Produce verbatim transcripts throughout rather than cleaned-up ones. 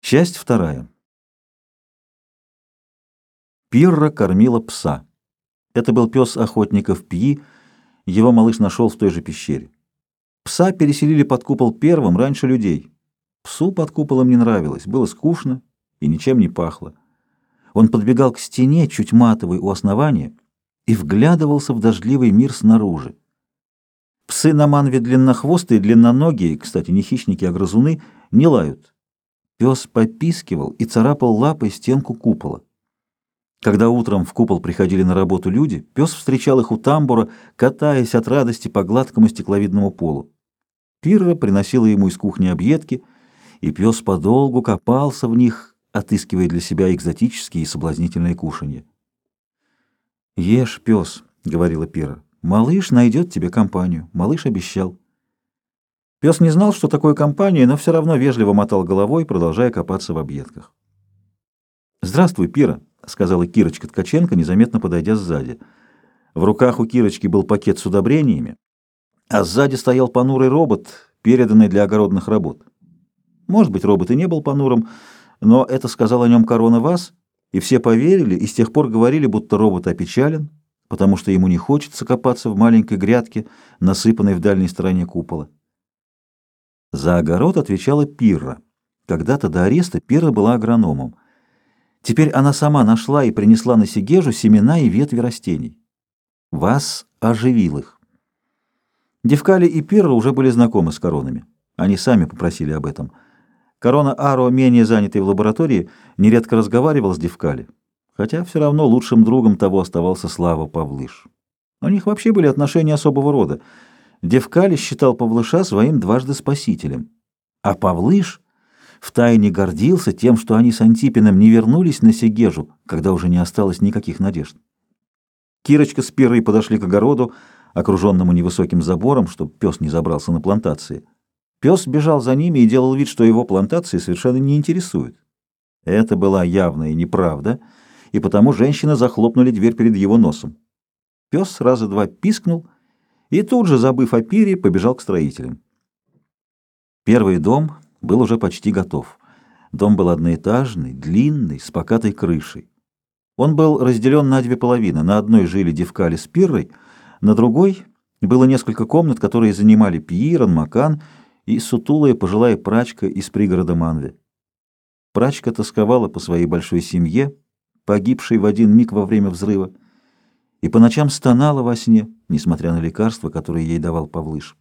Часть вторая. Пирра кормила пса. Это был пес охотников Пьи, его малыш нашел в той же пещере. Пса переселили под купол первым, раньше людей. Псу под куполом не нравилось, было скучно и ничем не пахло. Он подбегал к стене, чуть матовой у основания, и вглядывался в дождливый мир снаружи. Псы на манве длиннохвостые, длинноногие, кстати, не хищники, а грызуны, не лают. Пес попискивал и царапал лапой стенку купола. Когда утром в купол приходили на работу люди, пес встречал их у тамбура, катаясь от радости по гладкому стекловидному полу. Пирра приносила ему из кухни объедки, и пес подолгу копался в них, отыскивая для себя экзотические и соблазнительные кушанья. «Ешь, пес», — говорила Пирра, — «малыш найдет тебе компанию». Малыш обещал. Пес не знал, что такое компания, но все равно вежливо мотал головой, продолжая копаться в объедках. «Здравствуй, Пирра», — сказала Кирочка Ткаченко, незаметно подойдя сзади. В руках у Кирочки был пакет с удобрениями, а сзади стоял понурый робот, переданный для огородных работ. Может быть, робот и не был понурым, но это сказал о нем Корона Вас, и все поверили, и с тех пор говорили, будто робот опечален, потому что ему не хочется копаться в маленькой грядке, насыпанной в дальней стороне купола. За огород отвечала Пирра. Когда-то до ареста Пирра была агрономом. Теперь она сама нашла и принесла на Сегежу семена и ветви растений. Вас оживил их. Девкали и Пирра уже были знакомы с коронами. Они сами попросили об этом. Корона Аро, менее занятый в лаборатории, нередко разговаривал с Девкали, хотя все равно лучшим другом того оставался Слава Павлыш. У них вообще были отношения особого рода. Девкали считал Павлыша своим дважды спасителем, а Павлыш втайне гордился тем, что они с Антипиным не вернулись на Сегежу, когда уже не осталось никаких надежд. Кирочка с Пиррой подошли к огороду, окруженному невысоким забором, чтобы пес не забрался на плантации. Пес бежал за ними и делал вид, что его плантации совершенно не интересуют. Это была явная неправда, и потому женщины захлопнули дверь перед его носом. Пес раза два пискнул и тут же, забыв о Пирре, побежал к строителям. Первый дом был уже почти готов. Дом был одноэтажный, длинный, с покатой крышей. Он был разделен на две половины. На одной жили Девкали с Пиррой, на другой было несколько комнат, которые занимали Пьи, Ранмакан и сутулая пожилая прачка из пригорода Манве. Прачка тосковала по своей большой семье, погибшей в один миг во время взрыва, и по ночам стонала во сне, несмотря на лекарства, которые ей давал Павлыш.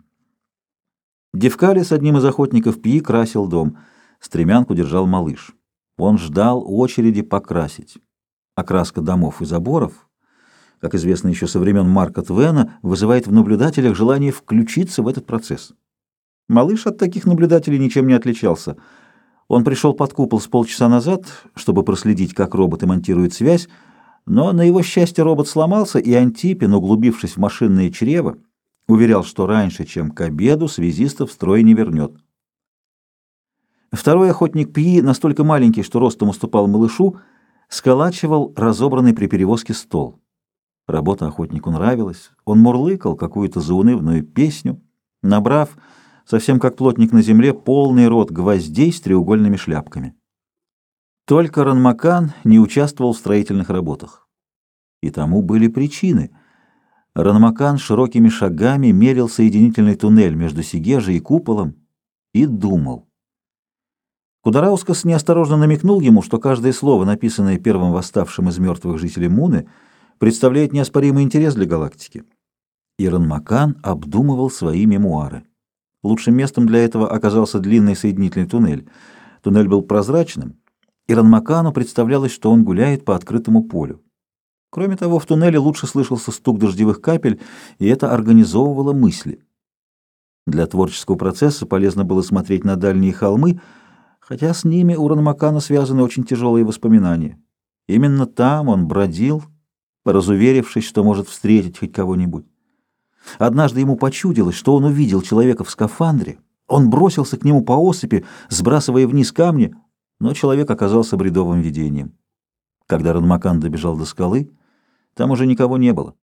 Девкали с одним из охотников Пьи красил дом. Стремянку держал малыш. Он ждал очереди покрасить. Окраска домов и заборов, как известно еще со времен Марка Твена, вызывает в наблюдателях желание включиться в этот процесс. Малыш от таких наблюдателей ничем не отличался. Он пришел под купол с полчаса назад, чтобы проследить, как роботы монтируют связь, но на его счастье робот сломался, и Антипин, углубившись в машинное чрево, уверял, что раньше, чем к обеду, связистов в строй не вернет. Второй охотник Пьи, настолько маленький, что ростом уступал малышу, сколачивал разобранный при перевозке стол. Работа охотнику нравилась. Он мурлыкал какую-то заунывную песню, набрав, совсем как плотник на земле, полный рот гвоздей с треугольными шляпками. Только Ранмакан не участвовал в строительных работах. И тому были причины. Ранмакан широкими шагами мерил соединительный туннель между Сегежей и куполом и думал. Кудараускас неосторожно намекнул ему, что каждое слово, написанное первым восставшим из мертвых жителей Муны, представляет неоспоримый интерес для галактики. И Ранмакан обдумывал свои мемуары. Лучшим местом для этого оказался длинный соединительный туннель. Туннель был прозрачным, и Ранмакану представлялось, что он гуляет по открытому полю. Кроме того, в туннеле лучше слышался стук дождевых капель, и это организовывало мысли. Для творческого процесса полезно было смотреть на дальние холмы, хотя с ними у Ранмакана связаны очень тяжелые воспоминания. Именно там он бродил, разуверившись, что может встретить хоть кого-нибудь. Однажды ему почудилось, что он увидел человека в скафандре. Он бросился к нему по осыпи, сбрасывая вниз камни, но человек оказался бредовым видением. Когда Ранмакан добежал до скалы, там уже никого не было.